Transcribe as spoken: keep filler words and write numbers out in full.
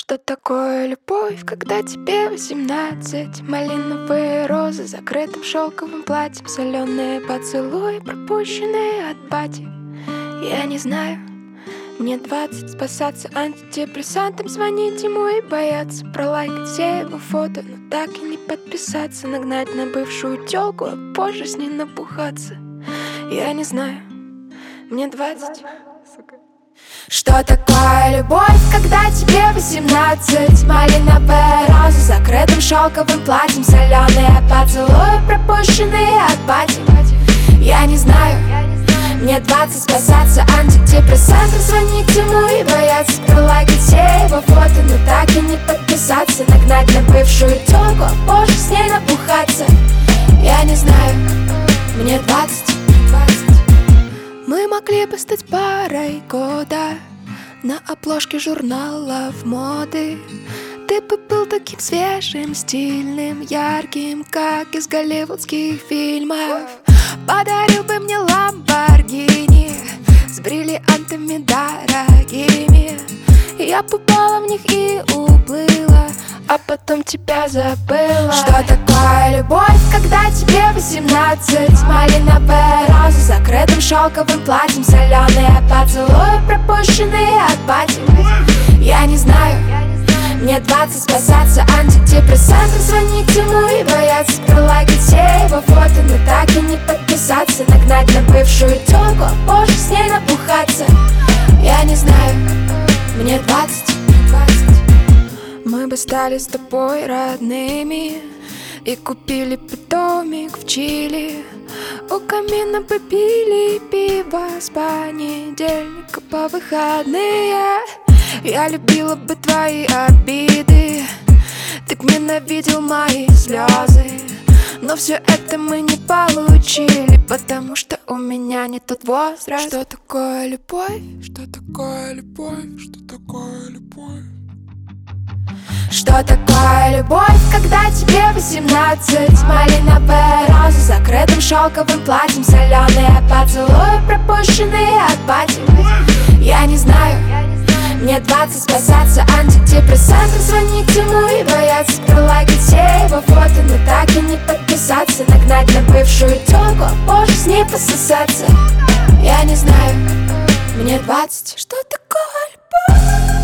Что такое любовь, когда тебе восемнадцать? Малиновые розы, закрытым шелковым платьем, соленые поцелуи, пропущенные от бати. Я не знаю, мне двадцать, спасаться антидепрессантом, звонить ему и бояться, пролайкать все его фото, но так и не подписаться, нагнать на бывшую тёлку, а позже с ней напухаться. Я не знаю, мне двадцать. Что такое любовь, когда тебе восемнадцать? Малиновые розы, закрытым шелковым платьем, соленые поцелуи, пропущенные от бати. Я не знаю, мне двадцать, спасаться антидепрессантом, звонить ему и бояться, пролайкать все его фото, но так и не подписаться, нагнать на бывшую тёлку, а позже с ней напухаться. Я не знаю, мне двадцать. Мы могли бы стать парой года на обложке журналов моды. Ты бы был таким свежим, стильным, ярким, как из голливудских фильмов. Подарил бы мне ламборгини с бриллиантами дорогими. Я попала в них и уплыла, а потом тебя забыла. Что такое любовь, когда тебе восемнадцать? Малиновые розы, закрытым шелковым платьем, соленые поцелуи, пропущенные от бати. Я не знаю, мне двадцать, спасаться антидепрессантом, звонить ему и бояться, пролайкать все его фото, но так и не подписаться, нагнать на бывшую тёлку, а позже с ней напухаться. Я не знаю, мне двадцать. Мы бы стали с тобой родными и купили бы домик в Чили. У камина бы пили пиво с понедельника по выходные. Я любила бы твои обиды, ты б ненавидел мои слезы. Но все это мы не получили, потому что у меня не тот возраст. Что такое любовь? Что такое любовь? Что такое любовь? Что такое любовь, когда тебе восемнадцать? Малиновые розы, закрытым шелковым платьем, соленые поцелуи, пропущенные от бати. Я не знаю, мне двадцать, спасаться антидепрессантом, звонить ему и бояться, пролайкать все его фото, но так и не подписаться, нагнать на бывшую тёлку, а позже с ней пососаться. Я не знаю, мне двадцать. Что такое любовь?